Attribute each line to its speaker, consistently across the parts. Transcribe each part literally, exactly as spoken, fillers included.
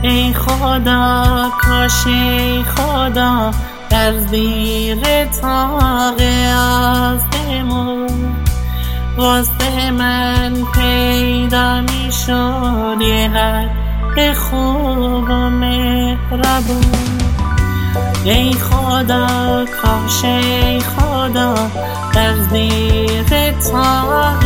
Speaker 1: ای خدا کاش ای خدا در زیر طاق آسمون واسه من پیدا می شد یه حق خوب و مهربون. ای خدا کاش ای خدا در زیر طاق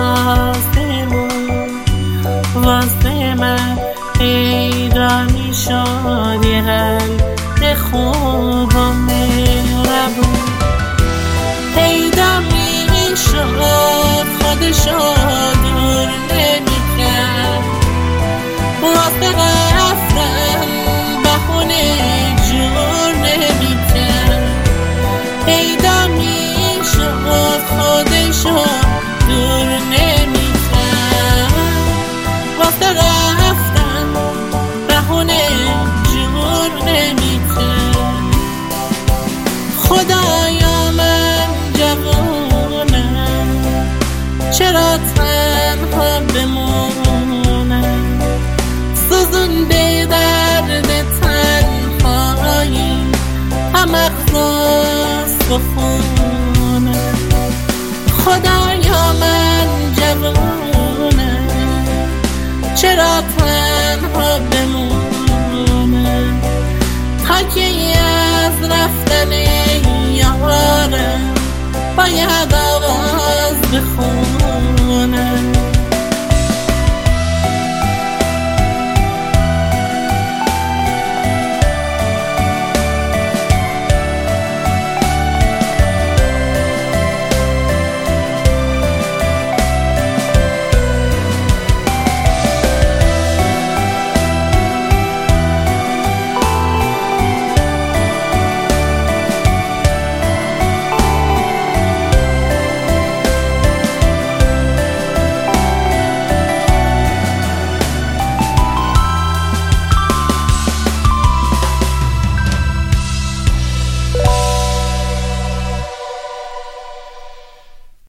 Speaker 1: آسمون واسه من پیدا می شد یه حق خوب و مهربون. پیدا می شد خودشو دور نمی کرد واسه رفتن بهونه جور نمی کرد. پیدا می شد خودشو دور نمی کرد واسه رفتن بهونه جور نمی کرد. خدایا من جوانم چرا تنها بمونم سوزونده درد تنهایی هم اخلاص بخونم. خدایا من جوانم چرا تنها بمونم تا که از رفتن یارم باید آواز بخونم.